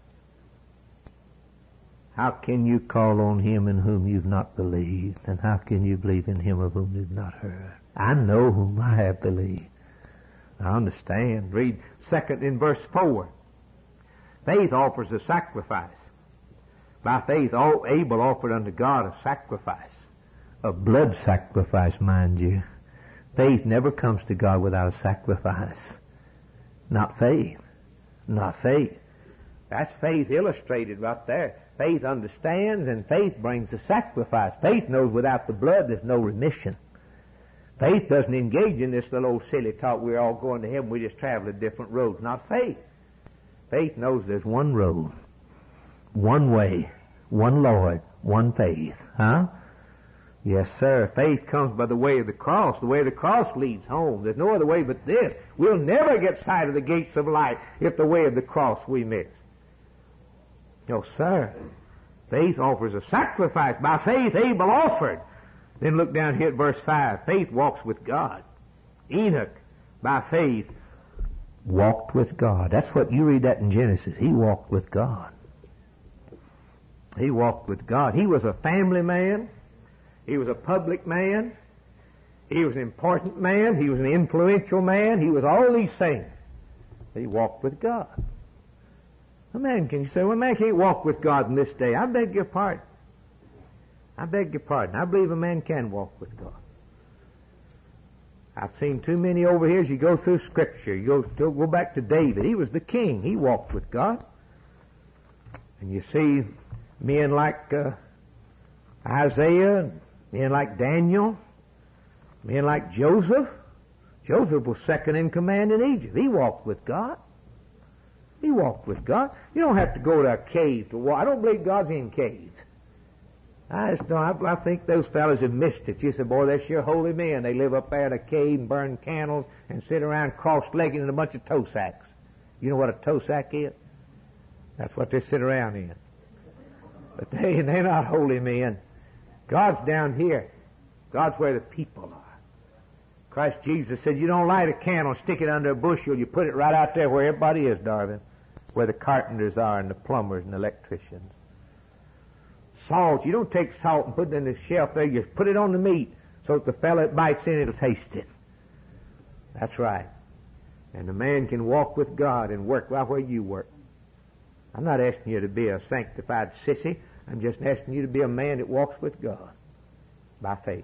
B: How can you call on Him in whom you've not believed? And how can you believe in Him of whom you've not heard? I know whom I have believed. I understand. Read second in verse four. Faith offers a sacrifice. By faith, Abel offered unto God a sacrifice. A blood sacrifice, mind you. Faith never comes to God without a sacrifice. Not faith. Not faith. That's faith illustrated right there. Faith understands, and faith brings the sacrifice. Faith knows without the blood there's no remission. Faith doesn't engage in this little old silly talk, we're all going to heaven, we just travel at different roads. Not faith. Faith knows there's one road, one way, one Lord, one faith. Huh? Yes, sir. Faith comes by the way of the cross. The way of the cross leads home. There's no other way but this. We'll never get sight of the gates of life if the way of the cross we miss. No, sir. Faith offers a sacrifice. By faith, Abel offered. Then look down here at verse five. Faith walks with God. Enoch, by faith, walked with God. That's what you read that in Genesis. He walked with God. He walked with God. He was a family man. He was a public man. He was an important man. He was an influential man. He was all these things. He walked with God. A man can you say, well, man can't walk with God in this day. I beg your pardon. I beg your pardon. I believe a man can walk with God. I've seen too many over here as you go through Scripture. You go, go back to David. He was the king. He walked with God. And you see men like uh, Isaiah, men like Daniel, men like Joseph. Joseph was second in command in Egypt. He walked with God. He walked with God. You don't have to go to a cave to walk. I don't believe God's in caves. I just don't. I, I think those fellows have missed it. You said, boy, they're sure holy men. They live up there in a cave and burn candles and sit around cross-legged in a bunch of toe sacks. You know what a toe sack is? That's what they sit around in. But they, they're not holy men. God's down here. God's where the people are. Christ Jesus said, you don't light a candle and stick it under a bushel. You put it right out there where everybody is, darling. Where the carpenters are and the plumbers and the electricians. Salt, you don't take salt and put it in the shelf there. You put it on the meat so that the fellow that bites in it will taste it. That's right. And the man can walk with God and work right where you work. I'm not asking you to be a sanctified sissy. I'm just asking you to be a man that walks with God by faith.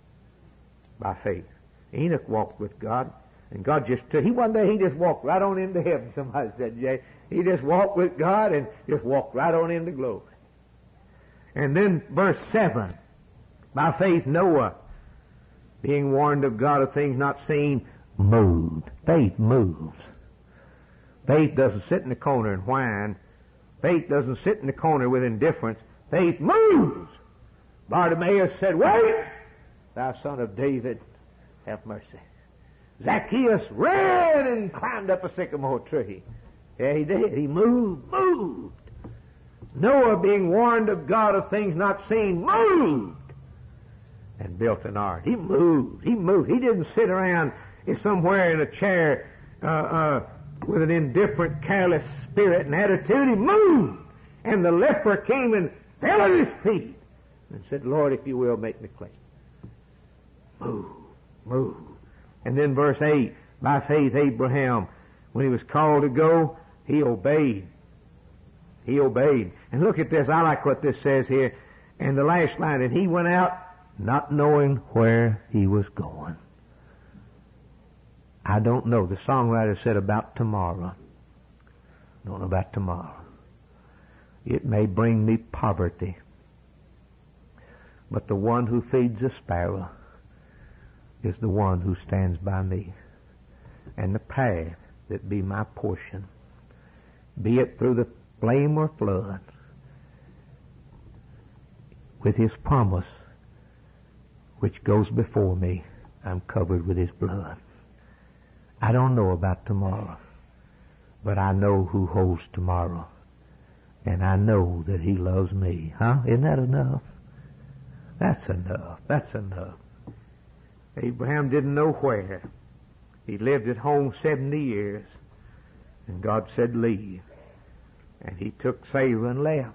B: By faith. Enoch walked with God, and God just took, he one day he just walked right on into heaven. Somebody said, Jay, he just walked with God and just walked right on into glory. And then verse seven, by faith Noah, being warned of God of things not seen, moved. Faith moves. Faith doesn't sit in the corner and whine. Faith doesn't sit in the corner with indifference. Faith moves. Bartimaeus said, wait, thou son of David, have mercy. Zacchaeus ran and climbed up a sycamore tree. Yeah, he did. He moved, moved. Noah, being warned of God of things not seen, moved and built an ark. He moved. He moved. He didn't sit around somewhere in a chair uh, uh, with an indifferent, careless spirit and attitude. He moved. And the leper came and fell at his feet and said, Lord, if you will, make me clean. Move. Move. And then verse eight, by faith Abraham, when he was called to go, he obeyed. He obeyed. And look at this. I like what this says here. And the last line, and he went out not knowing where he was going. I don't know. The songwriter said about tomorrow. Don't know about tomorrow. It may bring me poverty. But the one who feeds a sparrow is the one who stands by me. And the path that be my portion, be it through the flame or flood, with his promise which goes before me, I'm covered with his blood. I don't know about tomorrow, but I know who holds tomorrow. And I know that he loves me. Huh? Isn't that enough? That's enough. That's enough. Abraham didn't know where. He lived at home seventy years. And God said, leave. And he took Sarah and left.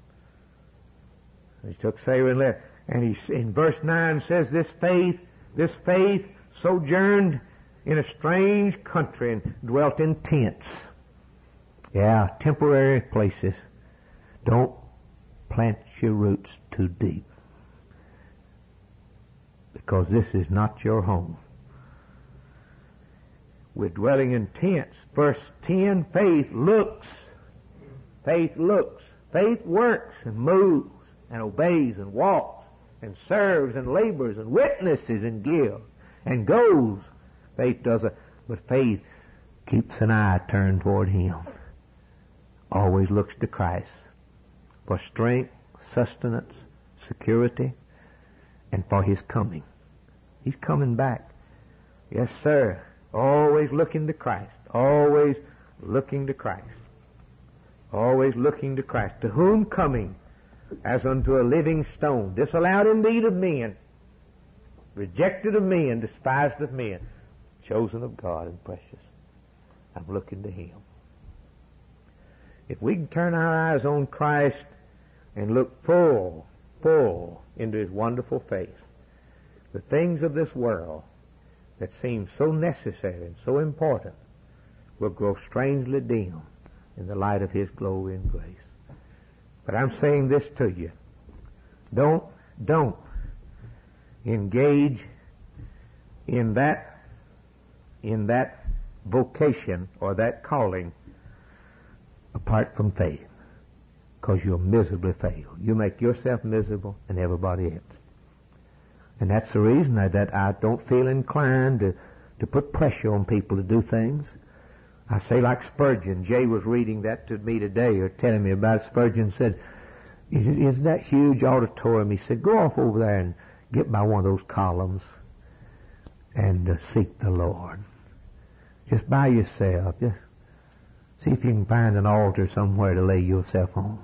B: He took Sarah and left. And he, in verse nine says, this faith, this faith sojourned in a strange country and dwelt in tents. Yeah, temporary places. Don't plant your roots too deep, because this is not your home. We're dwelling in tents. Verse ten, faith looks. Faith looks. Faith works and moves and obeys and walks and serves and labors and witnesses and gives and goes. Faith doesn't, but faith keeps an eye turned toward him. Always looks to Christ for strength, sustenance, security, and for his coming. He's coming back. Yes, sir. Always looking to Christ. Always looking to Christ. Always looking to Christ. To whom coming as unto a living stone, disallowed indeed of men, rejected of men, despised of men, chosen of God and precious. I'm looking to him. If we can turn our eyes on Christ and look full, full into His wonderful face, the things of this world that seem so necessary and so important will grow strangely dim in the light of His glory and grace. But I'm saying this to you. Don't, don't engage in that, in that vocation or that calling apart from faith, because you'll miserably fail. You make yourself miserable and everybody else. And that's the reason that, that I don't feel inclined to, to put pressure on people to do things. I say like Spurgeon. Jay was reading that to me today, or telling me about it. Spurgeon said, "Isn't that huge auditorium?" He said, "Go off over there and get by one of those columns and uh, seek the Lord. Just by yourself. Just see if you can find an altar somewhere to lay yourself on.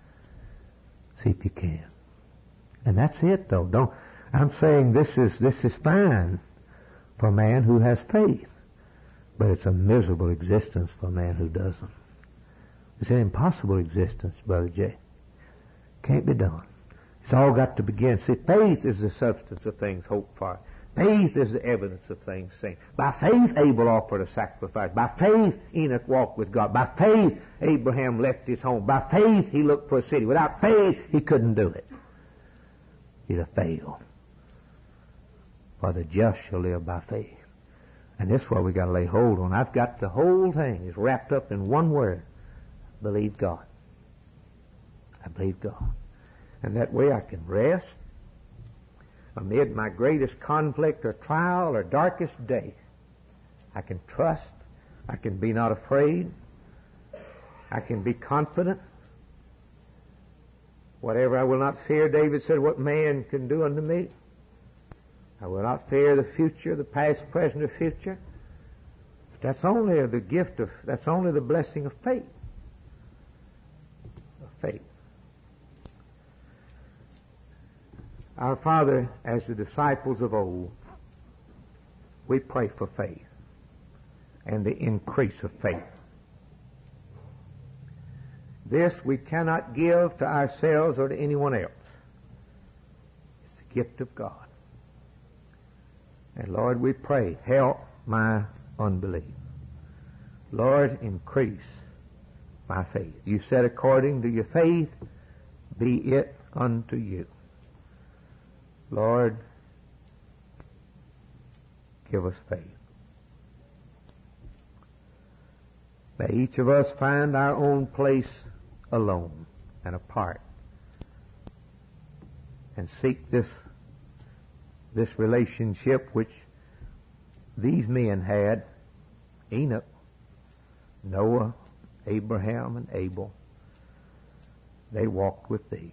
B: See if you can." And that's it, though. Don't. I'm saying this is this is fine for a man who has faith, but it's a miserable existence for a man who doesn't. It's an impossible existence, Brother Jay. Can't be done. It's all got to begin. See, faith is the substance of things hoped for. Faith is the evidence of things seen. By faith, Abel offered a sacrifice. By faith, Enoch walked with God. By faith, Abraham left his home. By faith, he looked for a city. Without faith, he couldn't do it. He'd have failed. For the just shall live by faith. And this is what we got to lay hold on. I've got the whole thing is wrapped up in one word. Believe God. I believe God. And that way I can rest amid my greatest conflict or trial or darkest day. I can trust. I can be not afraid. I can be confident. Whatever I will not fear, David said, what man can do unto me? I will not fear the future, the past, present, or future. But that's only the gift of, that's only the blessing of faith. Of faith. Our Father, as the disciples of old, we pray for faith and the increase of faith. This we cannot give to ourselves or to anyone else. It's a gift of God. And Lord, we pray, help my unbelief. Lord, increase my faith. You said, according to your faith, be it unto you. Lord, give us faith. May each of us find our own place alone and apart and seek this this relationship which these men had, Enoch, Noah, Abraham, and Abel. They walked with thee.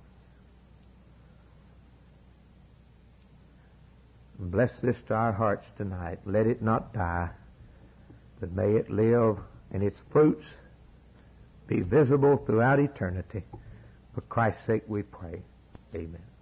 B: And bless this to our hearts tonight. Let it not die, but may it live, and its fruits be visible throughout eternity. For Christ's sake we pray. Amen.